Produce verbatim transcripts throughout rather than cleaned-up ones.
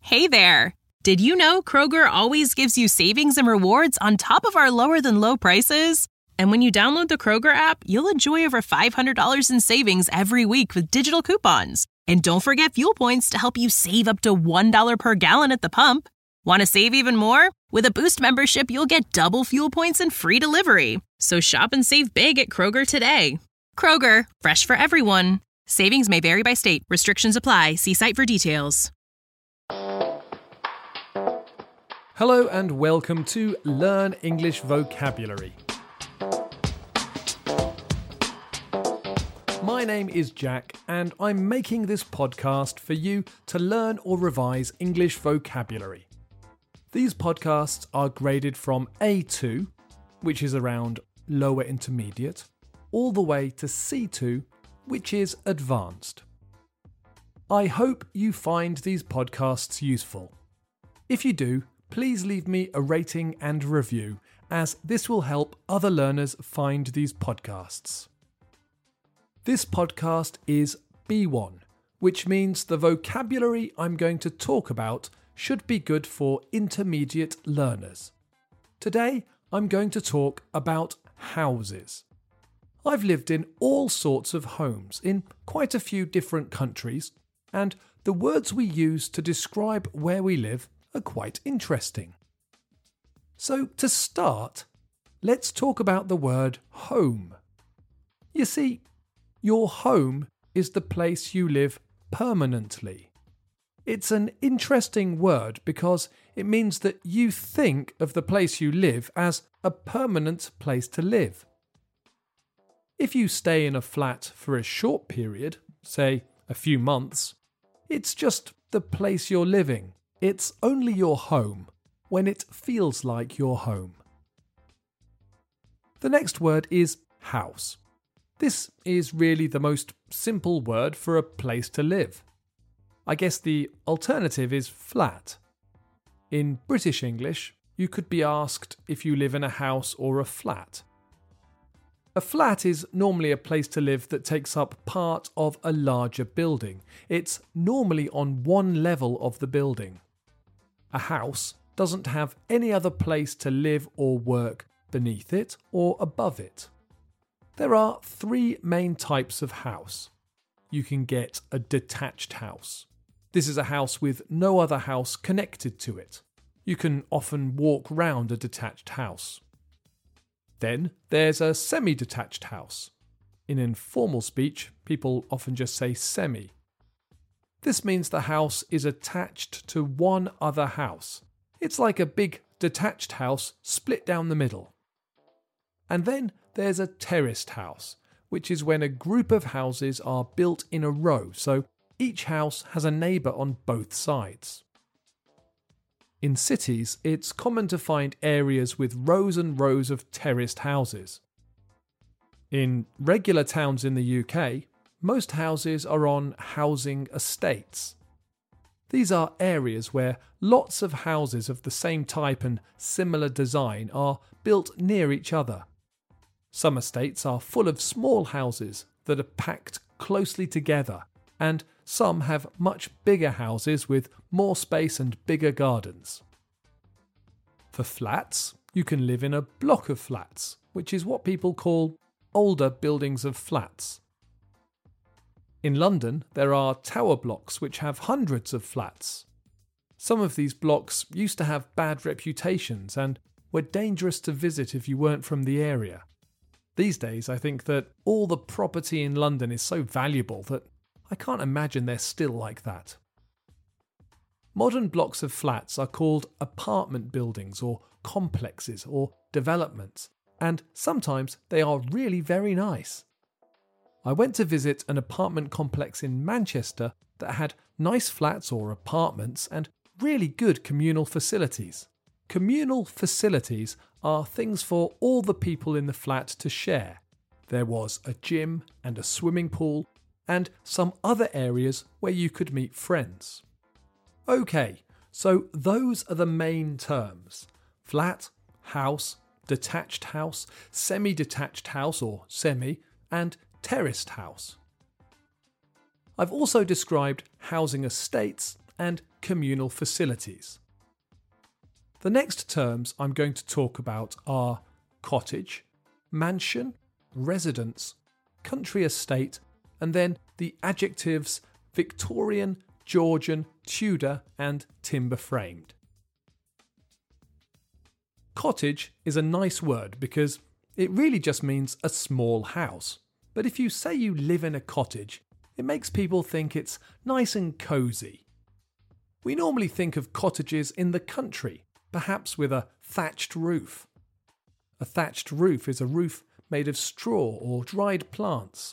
Hey there! Did you know Kroger always gives you savings and rewards on top of our lower-than-low prices? And when you download the Kroger app, you'll enjoy over five hundred dollars in savings every week with digital coupons. And don't forget fuel points to help you save up to one dollar per gallon at the pump. Want to save even more? With a Boost membership, you'll get double fuel points and free delivery. So shop and save big at Kroger today. Kroger, fresh for everyone. Savings may vary by state. Restrictions apply. See site for details. Hello and welcome to Learn English Vocabulary. My name is Jack and I'm making this podcast for you to learn or revise English vocabulary. These podcasts are graded from A two, which is around lower intermediate, all the way to C two, which is advanced. I hope you find these podcasts useful. If you do, please leave me a rating and review, as this will help other learners find these podcasts. This podcast is B one, which means the vocabulary I'm going to talk about should be good for intermediate learners. Today, I'm going to talk about houses. I've lived in all sorts of homes in quite a few different countries, and the words we use to describe where we live are quite interesting. So to start, let's talk about the word home. You see, your home is the place you live permanently. It's an interesting word because it means that you think of the place you live as a permanent place to live. If you stay in a flat for a short period, say a few months, it's just the place you're living. It's only your home when it feels like your home. The next word is house. This is really the most simple word for a place to live. I guess the alternative is flat. In British English, you could be asked if you live in a house or a flat. A flat is normally a place to live that takes up part of a larger building. It's normally on one level of the building. A house doesn't have any other place to live or work beneath it or above it. There are three main types of house. You can get a detached house. This is a house with no other house connected to it. You can often walk round a detached house. Then there's a semi-detached house. In informal speech, people often just say semi. This means the house is attached to one other house. It's like a big detached house split down the middle. And then there's a terraced house, which is when a group of houses are built in a row, so each house has a neighbour on both sides. In cities, it's common to find areas with rows and rows of terraced houses. In regular towns in the U K, most houses are on housing estates. These are areas where lots of houses of the same type and similar design are built near each other. Some estates are full of small houses that are packed closely together, and some have much bigger houses with more space and bigger gardens. For flats, you can live in a block of flats, which is what people call older buildings of flats. In London, there are tower blocks which have hundreds of flats. Some of these blocks used to have bad reputations and were dangerous to visit if you weren't from the area. These days, I think that all the property in London is so valuable that I can't imagine they're still like that. Modern blocks of flats are called apartment buildings or complexes or developments, and sometimes they are really very nice. I went to visit an apartment complex in Manchester that had nice flats or apartments and really good communal facilities. Communal facilities are things for all the people in the flat to share. There was a gym and a swimming pool and some other areas where you could meet friends. Okay, so those are the main terms: flat, house, detached house, semi-detached house or semi, and terraced house. I've also described housing estates and communal facilities. The next terms I'm going to talk about are cottage, mansion, residence, country estate, and then the adjectives Victorian, Georgian, Tudor, and timber framed. Cottage is a nice word because it really just means a small house. But if you say you live in a cottage, it makes people think it's nice and cosy. We normally think of cottages in the country, perhaps with a thatched roof. A thatched roof is a roof made of straw or dried plants.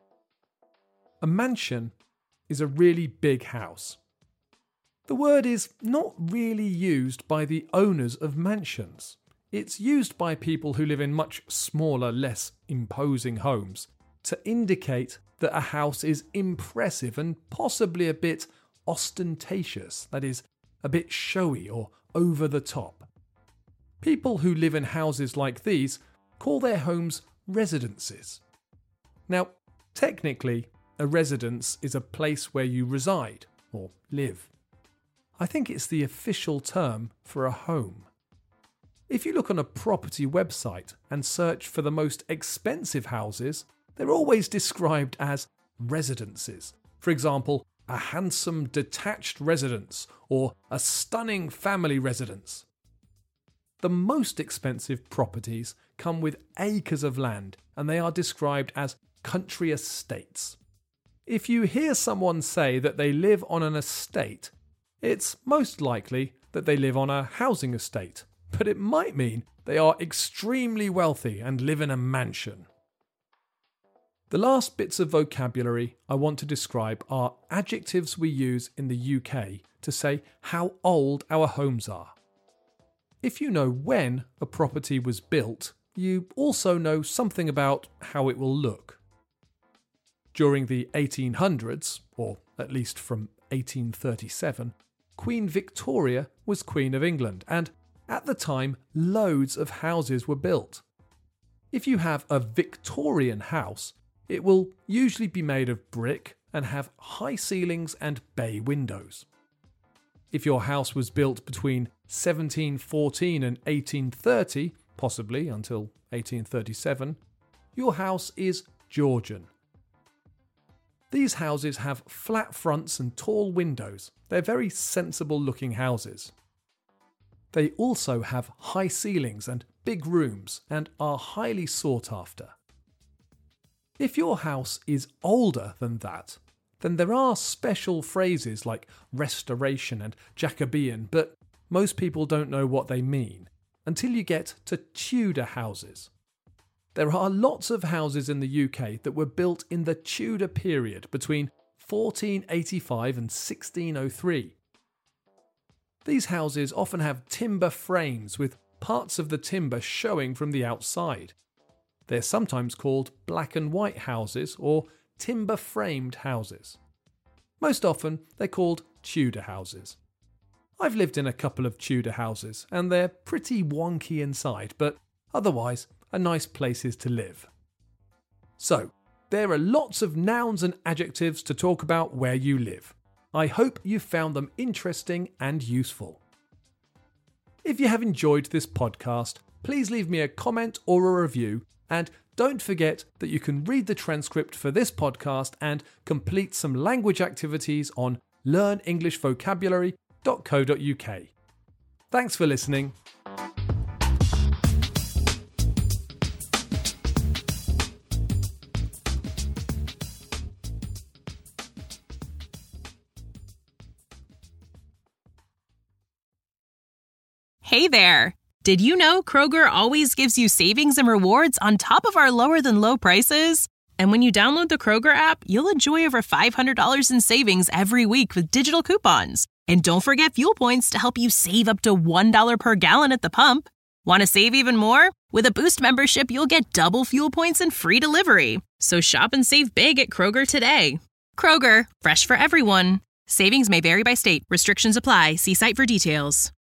A mansion is a really big house. The word is not really used by the owners of mansions. It's used by people who live in much smaller, less imposing homes to indicate that a house is impressive and possibly a bit ostentatious, that is, a bit showy or over the top. People who live in houses like these call their homes residences. Now, technically, a residence is a place where you reside or live. I think it's the official term for a home. If you look on a property website and search for the most expensive houses, they're always described as residences. For example, a handsome detached residence or a stunning family residence. The most expensive properties come with acres of land and they are described as country estates. If you hear someone say that they live on an estate, it's most likely that they live on a housing estate, but it might mean they are extremely wealthy and live in a mansion. The last bits of vocabulary I want to describe are adjectives we use in the U K to say how old our homes are. If you know when a property was built, you also know something about how it will look. During the eighteen hundreds, or at least from eighteen thirty-seven, Queen Victoria was Queen of England, and at the time, loads of houses were built. If you have a Victorian house, it will usually be made of brick and have high ceilings and bay windows. If your house was built between seventeen fourteen and eighteen thirty, possibly until eighteen thirty-seven, your house is Georgian. These houses have flat fronts and tall windows. They're very sensible looking houses. They also have high ceilings and big rooms and are highly sought after. If your house is older than that, then there are special phrases like restoration and Jacobean, but most people don't know what they mean until you get to Tudor houses. There are lots of houses in the U K that were built in the Tudor period between fourteen eighty-five and sixteen oh three. These houses often have timber frames with parts of the timber showing from the outside. They're sometimes called black and white houses or timber-framed houses. Most often, they're called Tudor houses. I've lived in a couple of Tudor houses, and they're pretty wonky inside, but otherwise, are nice places to live. So, there are lots of nouns and adjectives to talk about where you live. I hope you found them interesting and useful. If you have enjoyed this podcast, please leave me a comment or a review, and don't forget that you can read the transcript for this podcast and complete some language activities on learn english vocabulary dot co dot uk. Thanks for listening. Hey there! Did you know Kroger always gives you savings and rewards on top of our lower-than-low prices? And when you download the Kroger app, you'll enjoy over five hundred dollars in savings every week with digital coupons. And don't forget fuel points to help you save up to one dollar per gallon at the pump. Want to save even more? With a Boost membership, you'll get double fuel points and free delivery. So shop and save big at Kroger today. Kroger, fresh for everyone. Savings may vary by state. Restrictions apply. See site for details.